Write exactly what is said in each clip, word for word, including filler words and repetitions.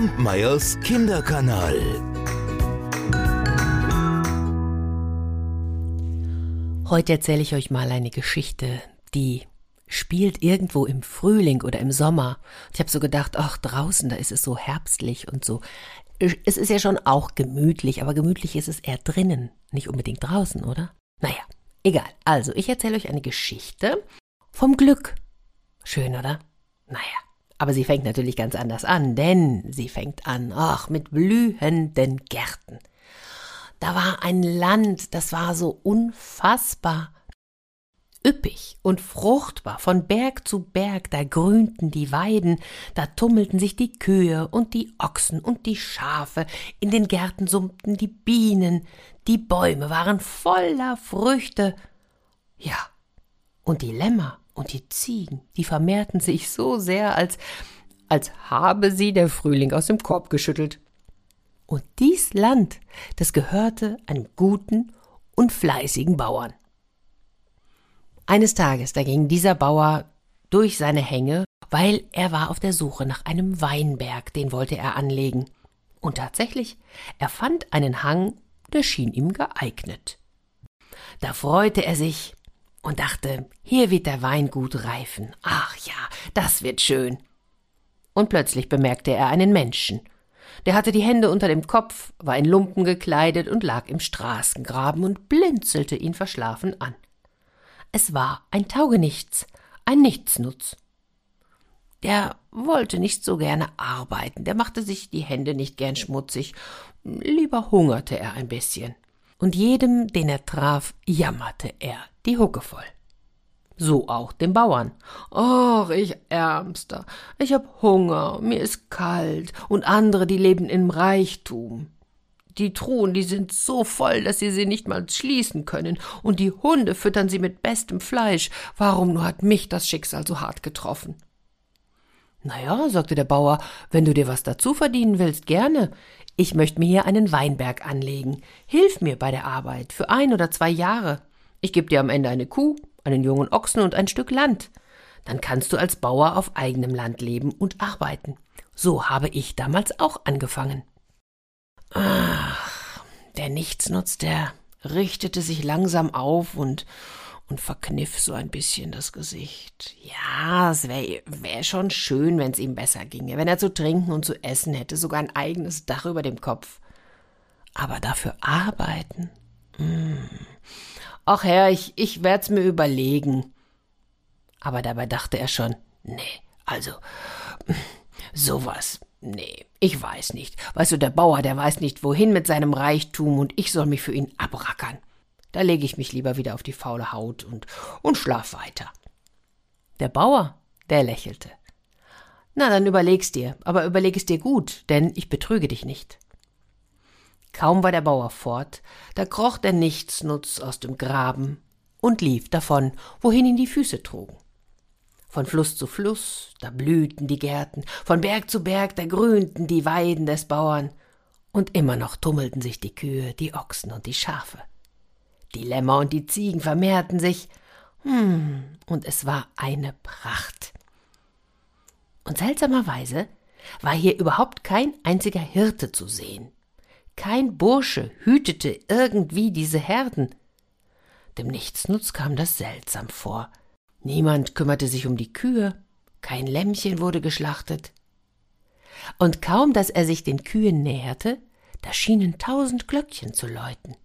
Kampmeyers Kinderkanal. Heute erzähle ich euch mal eine Geschichte, die spielt irgendwo im Frühling oder im Sommer. Ich habe so gedacht, ach, draußen, da ist es so herbstlich und so. Es ist ja schon auch gemütlich, aber gemütlich ist es eher drinnen, nicht unbedingt draußen, oder? Naja, egal. Also, ich erzähle euch eine Geschichte vom Glück. Schön, oder? Naja, aber sie fängt natürlich ganz anders an, denn sie fängt an, ach, mit blühenden Gärten. Da war ein Land, das war so unfassbar üppig und fruchtbar, von Berg zu Berg, da grünten die Weiden, da tummelten sich die Kühe und die Ochsen und die Schafe, in den Gärten summten die Bienen, die Bäume waren voller Früchte. Ja, und die Lämmer und die Ziegen, die vermehrten sich so sehr, als, als habe sie der Frühling aus dem Korb geschüttelt. Und dies Land, das gehörte einem guten und fleißigen Bauern. Eines Tages, da ging dieser Bauer durch seine Hänge, weil er war auf der Suche nach einem Weinberg, den wollte er anlegen. Und tatsächlich, er fand einen Hang, der schien ihm geeignet. Da freute er sich und dachte, hier wird der Wein gut reifen. Ach ja, das wird schön. Und plötzlich bemerkte er einen Menschen. Der hatte die Hände unter dem Kopf, war in Lumpen gekleidet und lag im Straßengraben und blinzelte ihn verschlafen an. Es war ein Taugenichts, ein Nichtsnutz. Der wollte nicht so gerne arbeiten, der machte sich die Hände nicht gern schmutzig, lieber hungerte er ein bisschen. Und jedem, den er traf, jammerte er die Hucke voll. So auch dem Bauern. »Ach, ich Ärmster, ich hab Hunger, mir ist kalt, und andere, die leben im Reichtum. Die Truhen, die sind so voll, dass sie sie nicht mal schließen können, und die Hunde füttern sie mit bestem Fleisch. Warum nur hat mich das Schicksal so hart getroffen?« »Na ja«, sagte der Bauer, »wenn du dir was dazu verdienen willst, gerne. Ich möchte mir hier einen Weinberg anlegen. Hilf mir bei der Arbeit, für ein oder zwei Jahre. Ich gebe dir am Ende eine Kuh, einen jungen Ochsen und ein Stück Land. Dann kannst du als Bauer auf eigenem Land leben und arbeiten. So habe ich damals auch angefangen.« Ach, der Nichtsnutz, der richtete sich langsam auf und, und verkniff so ein bisschen das Gesicht. Ja, es wäre wär schon schön, wenn es ihm besser ginge, wenn er zu trinken und zu essen hätte, sogar ein eigenes Dach über dem Kopf. Aber dafür arbeiten? Hm. »Ach Herr, ich, ich werd's mir überlegen.« Aber dabei dachte er schon, nee, also, sowas, nee, ich weiß nicht. Weißt du, der Bauer, der weiß nicht, wohin mit seinem Reichtum, und ich soll mich für ihn abrackern. Da lege ich mich lieber wieder auf die faule Haut und, und schlaf weiter. Der Bauer, der lächelte. »Na, dann überleg's dir, aber überleg es dir gut, denn ich betrüge dich nicht.« Kaum war der Bauer fort, da kroch der Nichtsnutz aus dem Graben und lief davon, wohin ihn die Füße trugen. Von Fluss zu Fluss, da blühten die Gärten, von Berg zu Berg, da grünten die Weiden des Bauern, und immer noch tummelten sich die Kühe, die Ochsen und die Schafe. Die Lämmer und die Ziegen vermehrten sich, hm, und es war eine Pracht. Und seltsamerweise war hier überhaupt kein einziger Hirte zu sehen. Kein Bursche hütete irgendwie diese Herden. Dem Nichtsnutz kam das seltsam vor. Niemand kümmerte sich um die Kühe, kein Lämmchen wurde geschlachtet. Und kaum, dass er sich den Kühen näherte, da schienen tausend Glöckchen zu läuten.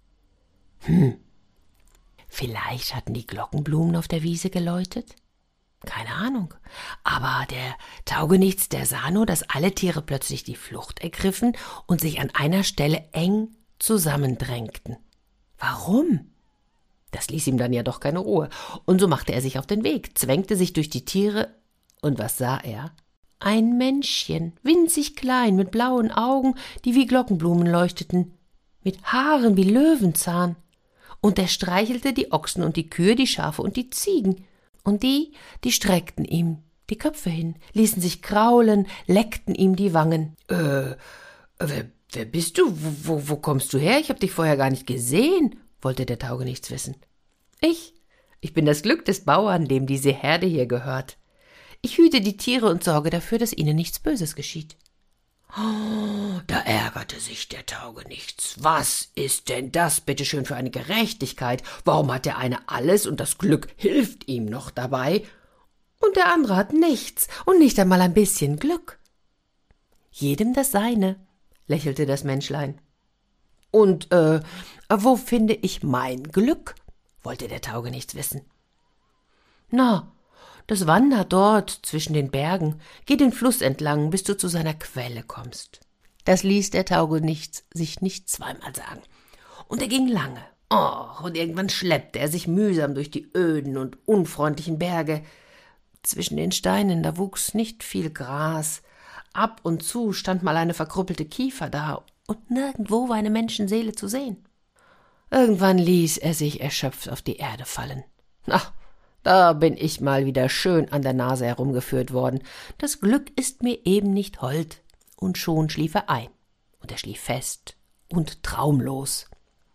Hm, vielleicht hatten die Glockenblumen auf der Wiese geläutet? Keine Ahnung, aber der Taugenichts, der sah nur, dass alle Tiere plötzlich die Flucht ergriffen und sich an einer Stelle eng zusammendrängten. Warum? Das ließ ihm dann ja doch keine Ruhe, und so machte er sich auf den Weg, zwängte sich durch die Tiere, und was sah er? Ein Männchen, winzig klein, mit blauen Augen, die wie Glockenblumen leuchteten, mit Haaren wie Löwenzahn, und der streichelte die Ochsen und die Kühe, die Schafe und die Ziegen. Und die, die streckten ihm die Köpfe hin, ließen sich kraulen, leckten ihm die Wangen. Äh, wer, wer bist du? Wo, wo, wo kommst du her? Ich hab dich vorher gar nicht gesehen, wollte der Taugenichts wissen. Ich, ich bin das Glück des Bauern, dem diese Herde hier gehört. Ich hüte die Tiere und sorge dafür, dass ihnen nichts Böses geschieht. Oh, da ärgerte sich der Taugenichts. Was ist denn das bitteschön für eine Gerechtigkeit? Warum hat der eine alles und das Glück hilft ihm noch dabei? Und der andere hat nichts und nicht einmal ein bisschen Glück. Jedem das Seine, lächelte das Menschlein. Und, äh, wo finde ich mein Glück? Wollte der Taugenichts wissen. Na, das wandert dort zwischen den Bergen, geh den Fluss entlang, bis du zu seiner Quelle kommst. Das ließ der Taugenichts sich nicht zweimal sagen. Und er ging lange. Oh, und irgendwann schleppte er sich mühsam durch die öden und unfreundlichen Berge. Zwischen den Steinen, da wuchs nicht viel Gras. Ab und zu stand mal eine verkrüppelte Kiefer da, und nirgendwo war eine Menschenseele zu sehen. Irgendwann ließ er sich erschöpft auf die Erde fallen. Ach, da bin ich mal wieder schön an der Nase herumgeführt worden. Das Glück ist mir eben nicht hold. Und schon schlief er ein. Und er schlief fest und traumlos.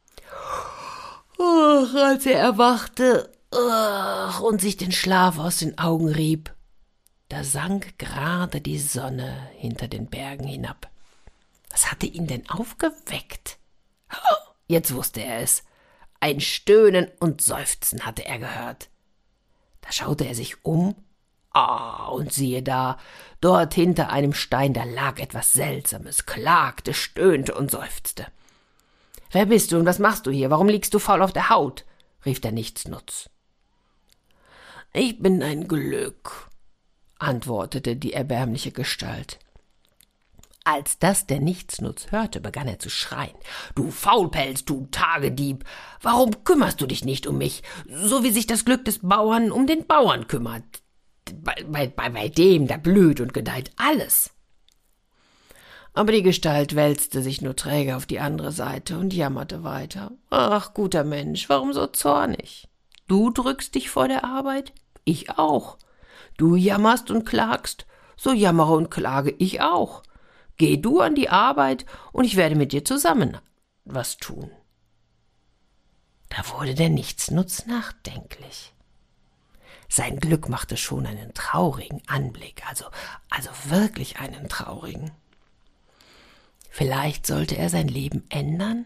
Ach, als er erwachte ach, und sich den Schlaf aus den Augen rieb, da sank gerade die Sonne hinter den Bergen hinab. Was hatte ihn denn aufgeweckt? Oh, jetzt wusste er es. Ein Stöhnen und Seufzen hatte er gehört. Da schaute er sich um, ah, und siehe da, dort hinter einem Stein, da lag etwas Seltsames, klagte, stöhnte und seufzte. »Wer bist du und was machst du hier? Warum liegst du faul auf der Haut?« rief der Nichtsnutz. »Ich bin ein Glück«, antwortete die erbärmliche Gestalt. Als das der Nichtsnutz hörte, begann er zu schreien. »Du Faulpelz, du Tagedieb, warum kümmerst du dich nicht um mich, so wie sich das Glück des Bauern um den Bauern kümmert? Bei, bei, bei dem, da blüht und gedeiht alles.« Aber die Gestalt wälzte sich nur träge auf die andere Seite und jammerte weiter. »Ach, guter Mensch, warum so zornig? Du drückst dich vor der Arbeit, ich auch. Du jammerst und klagst, so jammere und klage ich auch. Geh du an die Arbeit, und ich werde mit dir zusammen was tun.« Da wurde der Nichtsnutz nachdenklich. Sein Glück machte schon einen traurigen Anblick, also, also wirklich einen traurigen. Vielleicht sollte er sein Leben ändern?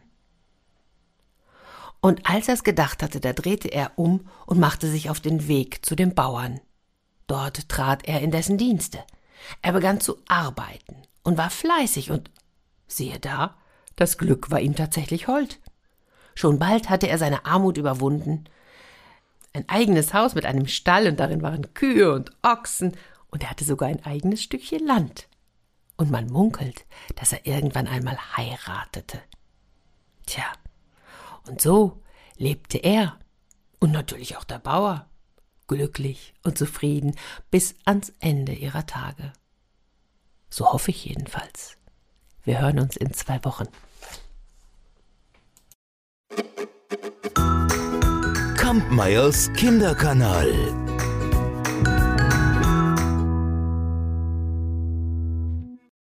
Und als er es gedacht hatte, da drehte er um und machte sich auf den Weg zu dem Bauern. Dort trat er in dessen Dienste. Er begann zu arbeiten und war fleißig und, siehe da, das Glück war ihm tatsächlich hold. Schon bald hatte er seine Armut überwunden. Ein eigenes Haus mit einem Stall, und darin waren Kühe und Ochsen, und er hatte sogar ein eigenes Stückchen Land. Und man munkelt, dass er irgendwann einmal heiratete. Tja, und so lebte er und natürlich auch der Bauer, glücklich und zufrieden bis ans Ende ihrer Tage. So hoffe ich jedenfalls. Wir hören uns in zwei Wochen. Kampmeyers Kinderkanal.